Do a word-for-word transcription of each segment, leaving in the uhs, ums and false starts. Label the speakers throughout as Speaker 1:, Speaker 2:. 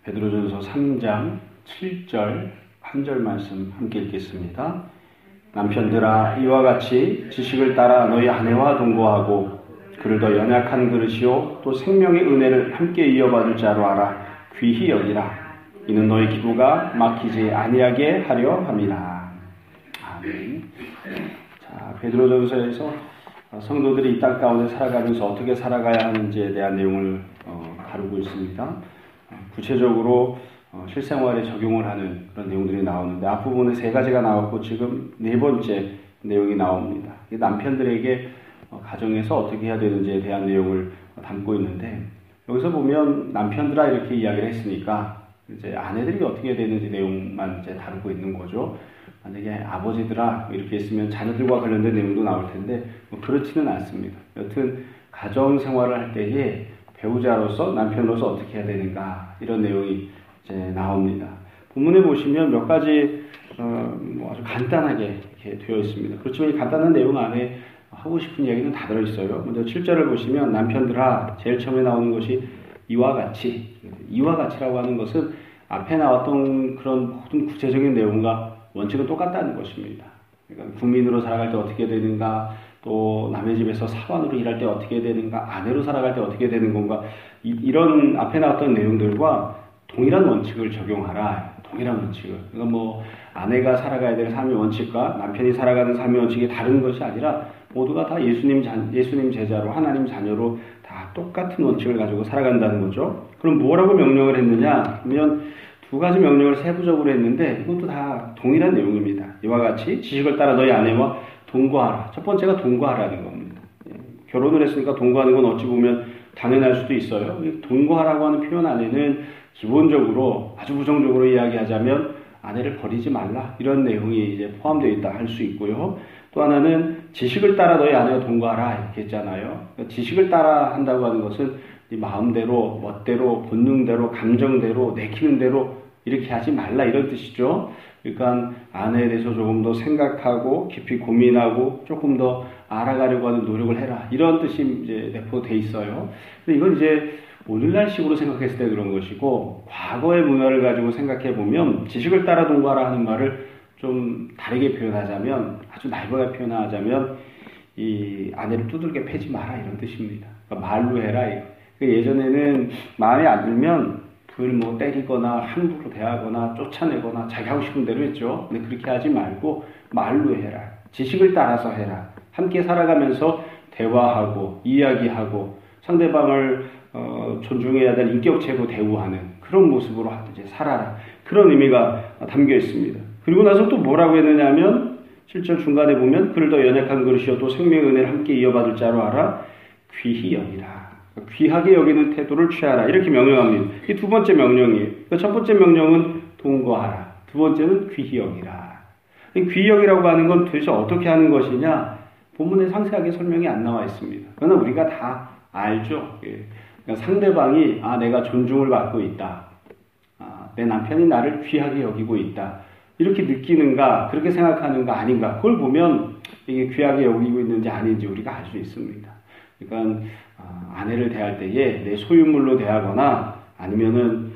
Speaker 1: 베드로전서 삼 장 칠 절 한 절 말씀 함께 읽겠습니다. 남편들아 이와 같이 지식을 따라 너희 아내와 동거하고 그를 더 연약한 그릇이요 또 생명의 은혜를 함께 이어받을 자로 알아 귀히 여기라. 이는 너희 기도가 막히지 아니하게 하려 함이라. 아멘. 자, 베드로전서에서 성도들이 이 땅 가운데 살아가면서 어떻게 살아가야 하는지에 대한 내용을 어, 다루고 있습니다. 어, 구체적으로 어, 실생활에 적용을 하는 그런 내용들이 나오는데 앞부분에 세 가지가 나왔고 지금 네 번째 내용이 나옵니다. 남편들에게 어, 가정에서 어떻게 해야 되는지에 대한 내용을 어, 담고 있는데 여기서 보면 남편들아 이렇게 이야기를 했으니까 이제 아내들이 어떻게 해야 되는지 내용만 이제 다루고 있는 거죠. 만약에 아버지들아 이렇게 했으면 자녀들과 관련된 내용도 나올 텐데 뭐 그렇지는 않습니다. 여튼 가정 생활을 할 때에 배우자로서 남편으로서 어떻게 해야 되는가 이런 내용이 이제 나옵니다. 본문에 보시면 몇 가지 어, 뭐 아주 간단하게 이렇게 되어 있습니다. 그렇지만 이 간단한 내용 안에 하고 싶은 이야기는 다 들어있어요. 먼저 칠 절을 보시면 남편들아 제일 처음에 나오는 것이 이와 같이 이와 같이라고 하는 것은 앞에 나왔던 그런 모든 구체적인 내용과 원칙은 똑같다는 것입니다. 그러니까 국민으로 살아갈 때 어떻게 되는가, 또 남의 집에서 사관으로 일할 때 어떻게 되는가, 아내로 살아갈 때 어떻게 되는 건가, 이, 이런 앞에 나왔던 내용들과 동일한 원칙을 적용하라. 동일한 원칙을. 그러니까 뭐 아내가 살아가야 될 삶의 원칙과 남편이 살아가는 삶의 원칙이 다른 것이 아니라 모두가 다 예수님 자, 예수님 제자로 하나님 자녀로 다 똑같은 원칙을 가지고 살아간다는 거죠. 그럼 뭐라고 명령을 했느냐 하면 두 가지 명령을 세부적으로 했는데 이것도 다 동일한 내용입니다. 이와 같이 지식을 따라 너희 아내와 동거하라. 첫 번째가 동거하라는 겁니다. 예, 결혼을 했으니까 동거하는 건 어찌 보면 당연할 수도 있어요. 동거하라고 하는 표현 안에는 기본적으로 아주 부정적으로 이야기하자면 아내를 버리지 말라 이런 내용이 이제 포함되어 있다 할 수 있고요. 또 하나는 지식을 따라 너희 아내와 동거하라 이렇게 했잖아요. 그러니까 지식을 따라 한다고 하는 것은 마음대로, 멋대로, 본능대로, 감정대로, 내키는 대로 이렇게 하지 말라 이런 뜻이죠. 그러니까 아내에 대해서 조금 더 생각하고 깊이 고민하고 조금 더 알아가려고 하는 노력을 해라 이런 뜻이 이제 내포되어 있어요. 근데 이건 이제 오늘날식으로 생각했을 때 그런 것이고 과거의 문화를 가지고 생각해 보면 지식을 따라 동거하라 하는 말을 좀 다르게 표현하자면 아주 날고하게 표현하자면 이 아내를 두들겨 패지 마라 이런 뜻입니다. 그러니까 말로 해라. 그러니까 예전에는 마음에 안 들면 그걸 뭐 때리거나 함부로 대하거나 쫓아내거나 자기 하고 싶은 대로 했죠. 근데 그렇게 하지 말고 말로 해라. 지식을 따라서 해라. 함께 살아가면서 대화하고 이야기하고 상대방을 어, 존중해야 될 인격체로 대우하는 그런 모습으로 이제 살아라. 그런 의미가 담겨 있습니다. 그리고 나서 또 뭐라고 했느냐 하면 칠 절 중간에 보면 그를 더 연약한 그릇이어도 생명의 은혜를 함께 이어받을 자로 알아 귀히 여기라. 귀하게 여기는 태도를 취하라. 이렇게 명령합니다. 이 두 번째 명령이에요. 첫 번째 명령은 동거하라. 두 번째는 귀히 여기라. 귀히 여기라고 하는 건 도대체 어떻게 하는 것이냐? 본문에 상세하게 설명이 안 나와 있습니다. 그러나 우리가 다 알죠. 그러니까 상대방이 아 내가 존중을 받고 있다. 아, 내 남편이 나를 귀하게 여기고 있다. 이렇게 느끼는가, 그렇게 생각하는가 아닌가, 그걸 보면 이게 귀하게 여기고 있는지 아닌지 우리가 알 수 있습니다. 그러니까 어, 아내를 대할 때에 내 소유물로 대하거나 아니면은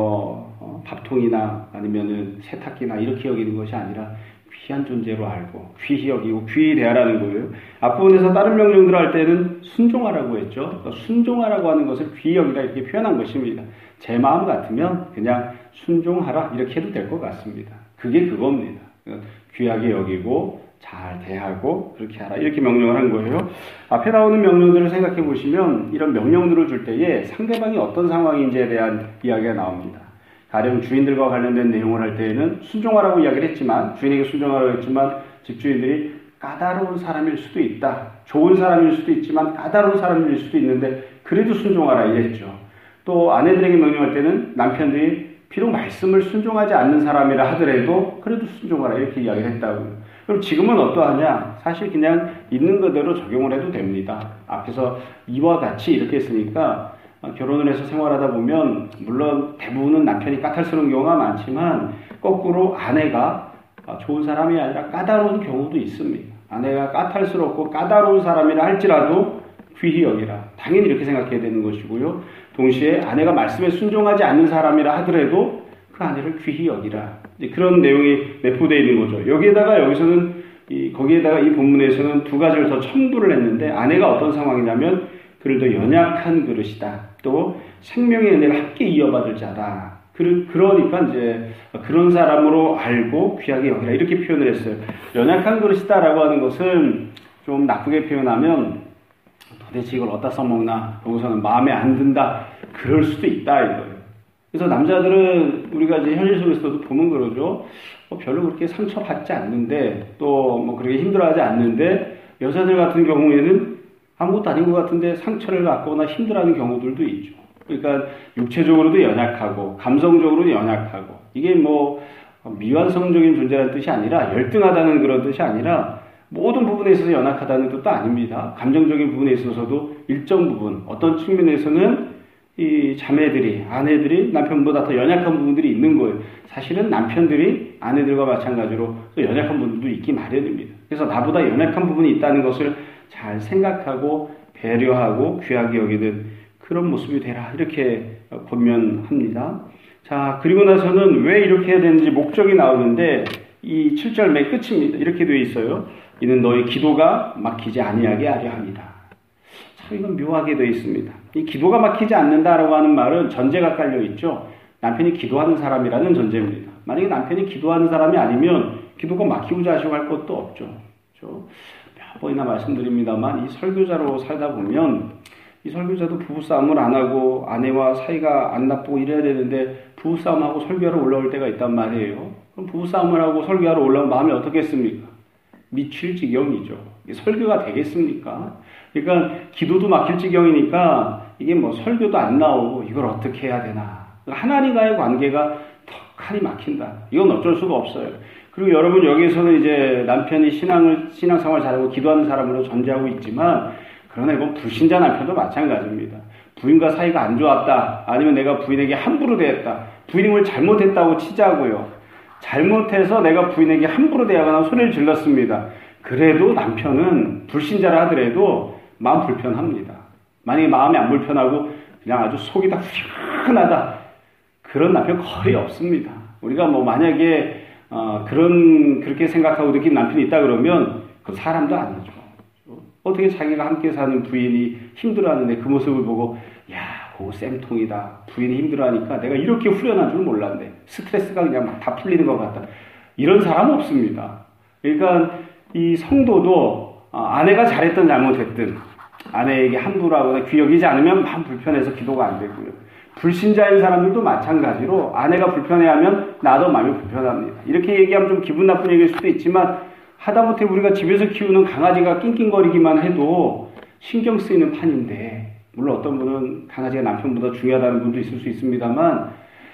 Speaker 1: 뭐 어, 밥통이나 아니면은 세탁기나 이렇게 여기는 것이 아니라 귀한 존재로 알고 귀히 여기고 귀히 대하라는 거예요. 앞부분에서 다른 명령들을 할 때는 순종하라고 했죠. 그러니까 순종하라고 하는 것을 귀히 여기라 이렇게 표현한 것입니다. 제 마음 같으면 그냥 순종하라 이렇게 해도 될 것 같습니다. 그게 그겁니다. 그러니까 귀하게 여기고 잘 대하고 그렇게 하라 이렇게 명령을 한 거예요. 앞에 나오는 명령들을 생각해 보시면 이런 명령들을 줄 때에 상대방이 어떤 상황인지에 대한 이야기가 나옵니다. 가령 주인들과 관련된 내용을 할 때에는 순종하라고 이야기를 했지만 주인에게 순종하라고 했지만 집주인들이 까다로운 사람일 수도 있다. 좋은 사람일 수도 있지만 까다로운 사람일 수도 있는데 그래도 순종하라 이랬죠. 또 아내들에게 명령할 때는 남편들이 비록 말씀을 순종하지 않는 사람이라 하더라도 그래도 순종하라 이렇게 이야기를 했다고요. 그럼 지금은 어떠하냐? 사실 그냥 있는 그대로 적용을 해도 됩니다. 앞에서 이와 같이 이렇게 했으니까 결혼을 해서 생활하다 보면 물론 대부분은 남편이 까탈스러운 경우가 많지만 거꾸로 아내가 좋은 사람이 아니라 까다로운 경우도 있습니다. 아내가 까탈스럽고 까다로운 사람이라 할지라도 귀히 여기라. 당연히 이렇게 생각해야 되는 것이고요. 동시에 아내가 말씀에 순종하지 않는 사람이라 하더라도 그 아내를 귀히 여기라. 그런 내용이 내포되어 있는 거죠. 여기에다가 여기서는 이, 거기에다가 이 본문에서는 두 가지를 더 첨부를 했는데 아내가 어떤 상황이냐면 그를 더 연약한 그릇이다. 또 생명의 은혜를 함께 이어받을 자다. 그, 그러니까 이제 그런 사람으로 알고 귀하게 여기라 이렇게 표현을 했어요. 연약한 그릇이다라고 하는 것은 좀 나쁘게 표현하면 도대체 이걸 어디다 써먹나 여기서는 마음에 안 든다 그럴 수도 있다 이거예요. 그래서 남자들은 우리가 이제 현실 속에서도 보면 그러죠. 뭐 별로 그렇게 상처받지 않는데 또 뭐 그렇게 힘들어하지 않는데 여자들 같은 경우에는 아무것도 아닌 것 같은데 상처를 받거나 힘들어하는 경우들도 있죠. 그러니까 육체적으로도 연약하고 감성적으로도 연약하고 이게 뭐 미완성적인 존재라는 뜻이 아니라 열등하다는 그런 뜻이 아니라 모든 부분에 있어서 연약하다는 뜻도 아닙니다. 감정적인 부분에 있어서도 일정 부분 어떤 측면에서는 이 자매들이 아내들이 남편보다 더 연약한 부분들이 있는 거예요. 사실은 남편들이 아내들과 마찬가지로 또 연약한 부분도 있기 마련입니다. 그래서 나보다 연약한 부분이 있다는 것을 잘 생각하고 배려하고 귀하게 여기는 그런 모습이 되라 이렇게 권면합니다. 자, 그리고 나서는 왜 이렇게 해야 되는지 목적이 나오는데 이 칠 절 맨 끝입니다. 이렇게 되어 있어요. 이는 너희 기도가 막히지 아니하게 하려 합니다. 참 이건 묘하게 되어 있습니다. 이 기도가 막히지 않는다라고 하는 말은 전제가 깔려 있죠. 남편이 기도하는 사람이라는 전제입니다. 만약에 남편이 기도하는 사람이 아니면 기도가 막히고 자시고 할 것도 없죠. 그렇죠? 몇 번이나 말씀드립니다만 이 설교자로 살다 보면 이 설교자도 부부싸움을 안 하고 아내와 사이가 안 나쁘고 이래야 되는데 부부싸움하고 설교하러 올라올 때가 있단 말이에요. 그럼 부부싸움을 하고 설교하러 올라오면 마음이 어떻겠습니까? 미칠 지경이죠. 설교가 되겠습니까? 그러니까 기도도 막힐 지경이니까 이게 뭐 설교도 안 나오고 이걸 어떻게 해야 되나. 하나님과의 관계가 턱하니 막힌다. 이건 어쩔 수가 없어요. 그리고 여러분 여기에서는 이제 남편이 신앙을, 신앙생활 잘하고 기도하는 사람으로 전제하고 있지만 그러나 이건 불신자 남편도 마찬가지입니다. 부인과 사이가 안 좋았다. 아니면 내가 부인에게 함부로 대했다. 부인을 잘못했다고 치자고요. 잘못해서 내가 부인에게 함부로 대하거나 소리를 질렀습니다. 그래도 남편은 불신자라 하더라도 마음 불편합니다. 만약에 마음이 안 불편하고 그냥 아주 속이 다 후련하다. 그런 남편 거의 없습니다. 우리가 뭐 만약에 어, 그런 그렇게 생각하고 느낀 남편이 있다 그러면 그 사람도 아니죠. 어떻게 자기가 함께 사는 부인이 힘들어하는데 그 모습을 보고 야, 그거 쌤통이다. 부인이 힘들어하니까 내가 이렇게 후련한 줄 몰랐네. 스트레스가 그냥 막 다 풀리는 것 같다. 이런 사람 없습니다. 그러니까 이 성도도 아내가 잘했든 잘못했든 아내에게 함부로 하거나 귀여기지 않으면 마음 불편해서 기도가 안 되고요. 불신자인 사람들도 마찬가지로 아내가 불편해하면 나도 마음이 불편합니다. 이렇게 얘기하면 좀 기분 나쁜 얘기일 수도 있지만 하다못해 우리가 집에서 키우는 강아지가 낑낑거리기만 해도 신경 쓰이는 판인데 물론 어떤 분은 강아지가 남편보다 중요하다는 분도 있을 수 있습니다만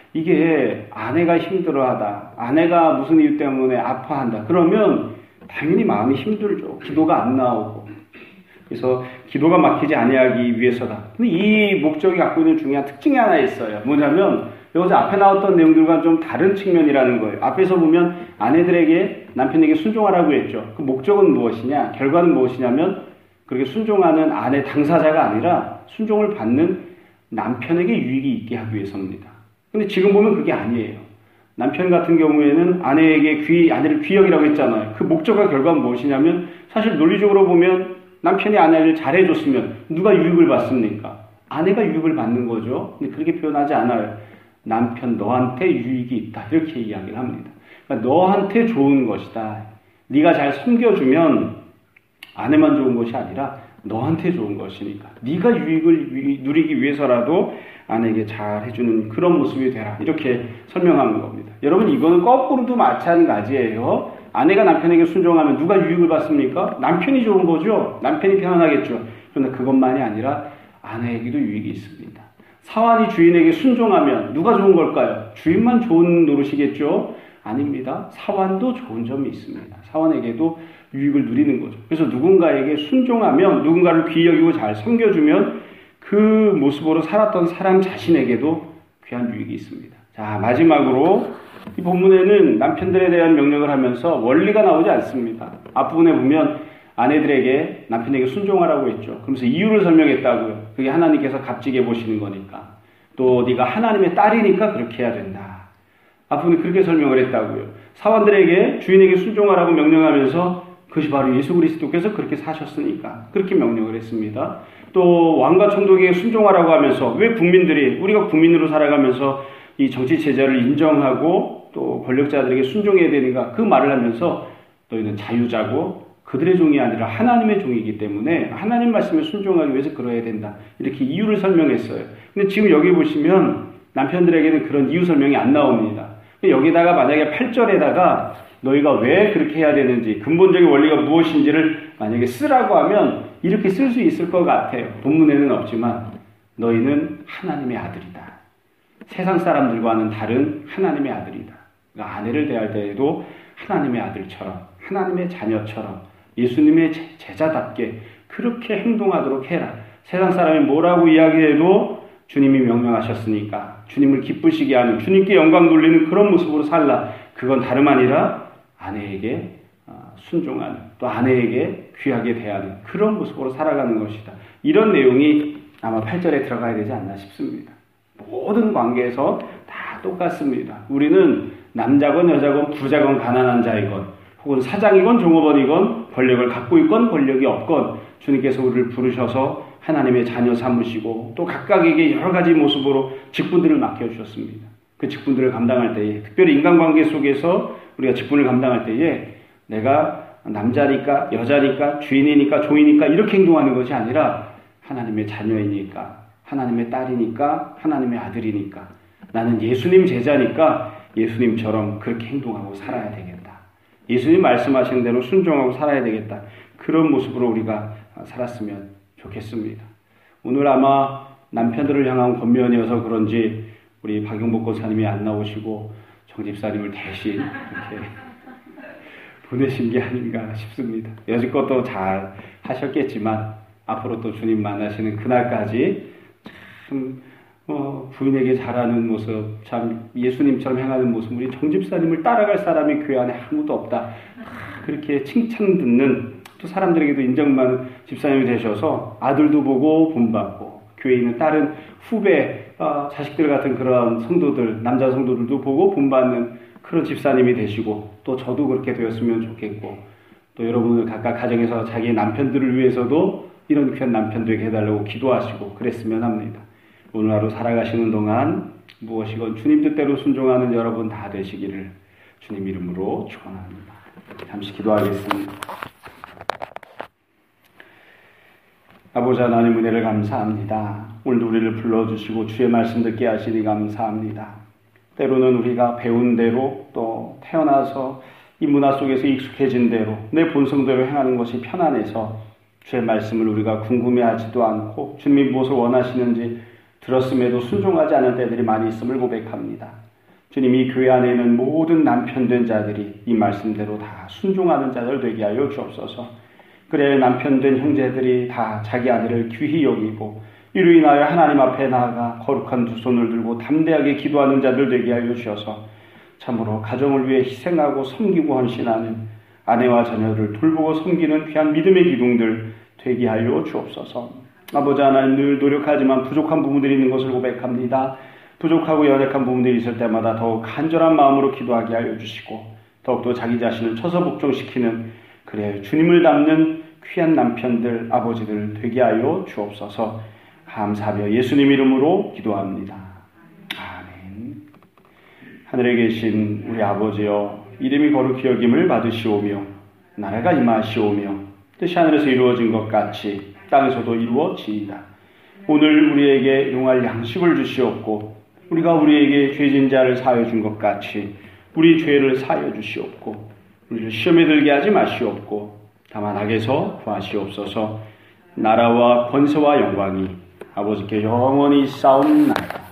Speaker 1: 이게 아내가 힘들어하다, 아내가 무슨 이유 때문에 아파한다 그러면 당연히 마음이 힘들죠. 기도가 안 나오고. 그래서 기도가 막히지 아니하기 위해서다. 근데 이 목적이 갖고 있는 중요한 특징이 하나 있어요. 뭐냐면 여기서 앞에 나왔던 내용들과 좀 다른 측면이라는 거예요. 앞에서 보면 아내들에게 남편에게 순종하라고 했죠. 그 목적은 무엇이냐? 결과는 무엇이냐면 그렇게 순종하는 아내 당사자가 아니라 순종을 받는 남편에게 유익이 있게 하기 위해서입니다. 근데 지금 보면 그게 아니에요. 남편 같은 경우에는 아내에게 귀, 아내를 귀여기라고 했잖아요. 그 목적과 결과는 무엇이냐면 사실 논리적으로 보면 남편이 아내를 잘해줬으면 누가 유익을 받습니까? 아내가 유익을 받는 거죠. 근데 그렇게 표현하지 않아요. 남편 너한테 유익이 있다. 이렇게 이야기를 합니다. 그러니까 너한테 좋은 것이다. 네가 잘 섬겨주면 아내만 좋은 것이 아니라 너한테 좋은 것이니까 네가 유익을 누리기 위해서라도 아내에게 잘 해주는 그런 모습이 되라. 이렇게 설명하는 겁니다. 여러분 이거는 거꾸로도 마찬가지예요. 아내가 남편에게 순종하면 누가 유익을 받습니까? 남편이 좋은 거죠. 남편이 편안하겠죠. 그런데 그것만이 아니라 아내에게도 유익이 있습니다. 사환이 주인에게 순종하면 누가 좋은 걸까요? 주인만 좋은 노릇이겠죠? 아닙니다. 사환도 좋은 점이 있습니다. 사환에게도 유익을 누리는 거죠. 그래서 누군가에게 순종하면 누군가를 귀히 여기고 잘 섬겨주면 그 모습으로 살았던 사람 자신에게도 귀한 유익이 있습니다. 자, 마지막으로 이 본문에는 남편들에 대한 명령을 하면서 원리가 나오지 않습니다. 앞부분에 보면 아내들에게 남편에게 순종하라고 했죠. 그러면서 이유를 설명했다고요. 그게 하나님께서 값지게 보시는 거니까. 또 네가 하나님의 딸이니까 그렇게 해야 된다. 앞으로는 그렇게 설명을 했다고요. 사원들에게 주인에게 순종하라고 명령하면서 그것이 바로 예수 그리스도께서 그렇게 사셨으니까 그렇게 명령을 했습니다. 또 왕과 총독에게 순종하라고 하면서 왜 국민들이 우리가 국민으로 살아가면서 이 정치 제자를 인정하고 또 권력자들에게 순종해야 되는가 그 말을 하면서 너희는 자유자고 그들의 종이 아니라 하나님의 종이기 때문에 하나님 말씀에 순종하기 위해서 그러해야 된다. 이렇게 이유를 설명했어요. 근데 지금 여기 보시면 남편들에게는 그런 이유 설명이 안 나옵니다. 여기다가 만약에 팔 절에다가 너희가 왜 그렇게 해야 되는지 근본적인 원리가 무엇인지를 만약에 쓰라고 하면 이렇게 쓸 수 있을 것 같아요. 본문에는 없지만 너희는 하나님의 아들이다. 세상 사람들과는 다른 하나님의 아들이다. 그러니까 아내를 대할 때에도 하나님의 아들처럼 하나님의 자녀처럼 예수님의 제자답게 그렇게 행동하도록 해라. 세상 사람이 뭐라고 이야기해도 주님이 명령하셨으니까 주님을 기쁘시게 하는 주님께 영광 돌리는 그런 모습으로 살라. 그건 다름 아니라 아내에게 순종하는 또 아내에게 귀하게 대하는 그런 모습으로 살아가는 것이다. 이런 내용이 아마 팔 절에 들어가야 되지 않나 싶습니다. 모든 관계에서 다 똑같습니다. 우리는 남자건 여자건 부자건 가난한 자이건 혹은 사장이건 종업원이건 권력을 갖고 있건 권력이 없건 주님께서 우리를 부르셔서 하나님의 자녀 삼으시고 또 각각에게 여러 가지 모습으로 직분들을 맡겨주셨습니다. 그 직분들을 감당할 때에 특별히 인간관계 속에서 우리가 직분을 감당할 때에 내가 남자니까 여자니까 주인이니까 종이니까 이렇게 행동하는 것이 아니라 하나님의 자녀이니까 하나님의 딸이니까 하나님의 아들이니까 나는 예수님 제자니까 예수님처럼 그렇게 행동하고 살아야 되겠다. 예수님 말씀하신 대로 순종하고 살아야 되겠다. 그런 모습으로 우리가 살았으면 좋겠습니다. 오늘 아마 남편들을 향한 권면이어서 그런지 우리 박용복 권사님이 안 나오시고 정집사님을 대신 이렇게 보내신 게 아닌가 싶습니다. 여지껏도 잘 하셨겠지만 앞으로 또 주님 만나시는 그날까지 참 어, 부인에게 잘하는 모습, 참 예수님처럼 행하는 모습, 우리 정집사님을 따라갈 사람이 교회 안에 아무도 없다. 그렇게 칭찬 듣는 또 사람들에게도 인정받는 집사님이 되셔서 아들도 보고 본받고 교회에 있는 다른 후배, 어, 자식들 같은 그런 성도들, 남자 성도들도 보고 본받는 그런 집사님이 되시고 또 저도 그렇게 되었으면 좋겠고 또 여러분들 각각 가정에서 자기의 남편들을 위해서도 이런 귀한 남편 되게 해달라고 기도하시고 그랬으면 합니다. 오늘 하루 살아가시는 동안 무엇이건 주님 뜻대로 순종하는 여러분 다 되시기를 주님 이름으로 축원합니다. 잠시 기도하겠습니다. 아버지 하나님 은혜를 감사합니다. 오늘도 우리를 불러주시고 주의 말씀 듣게 하시니 감사합니다. 때로는 우리가 배운 대로 또 태어나서 이 문화 속에서 익숙해진 대로 내 본성대로 행하는 것이 편안해서 주의 말씀을 우리가 궁금해하지도 않고 주님이 무엇을 원하시는지 들었음에도 순종하지 않은 때들이 많이 있음을 고백합니다. 주님 이 교회 안에 있는 모든 남편된 자들이 이 말씀대로 다 순종하는 자들 되게 하여 주옵소서. 그래 남편된 형제들이 다 자기 아내를 귀히 여기고 이로 인하여 하나님 앞에 나아가 거룩한 두 손을 들고 담대하게 기도하는 자들 되게 하여 주셔서 참으로 가정을 위해 희생하고 섬기고 헌신하는 아내와 자녀를 돌보고 섬기는 귀한 믿음의 기둥들 되게 하여 주옵소서. 아버지 하나님 늘 노력하지만 부족한 부분들이 있는 것을 고백합니다. 부족하고 연약한 부분들이 있을 때마다 더욱 간절한 마음으로 기도하게 하여 주시고 더욱더 자기 자신을 처서 복종시키는 그래 주님을 닮는 귀한 남편들 아버지들 되게 하여 주옵소서. 감사하며 예수님 이름으로 기도합니다. 아멘. 하늘에 계신 우리 아버지여 이름이 거룩히 여김을 받으시오며 나라가 임하시오며 뜻이 하늘에서 이루어진 것 같이 땅에서도 이루어지이다. 오늘 우리에게 용할 양식을 주시옵고 우리가 우리에게 죄진 자를 사하여 준 것 같이 우리 죄를 사하여 주시옵고 우리를 시험에 들게 하지 마시옵고 다만 악에서 구하시옵소서. 나라와 권세와 영광이 아버지께 영원히 싸움나이다.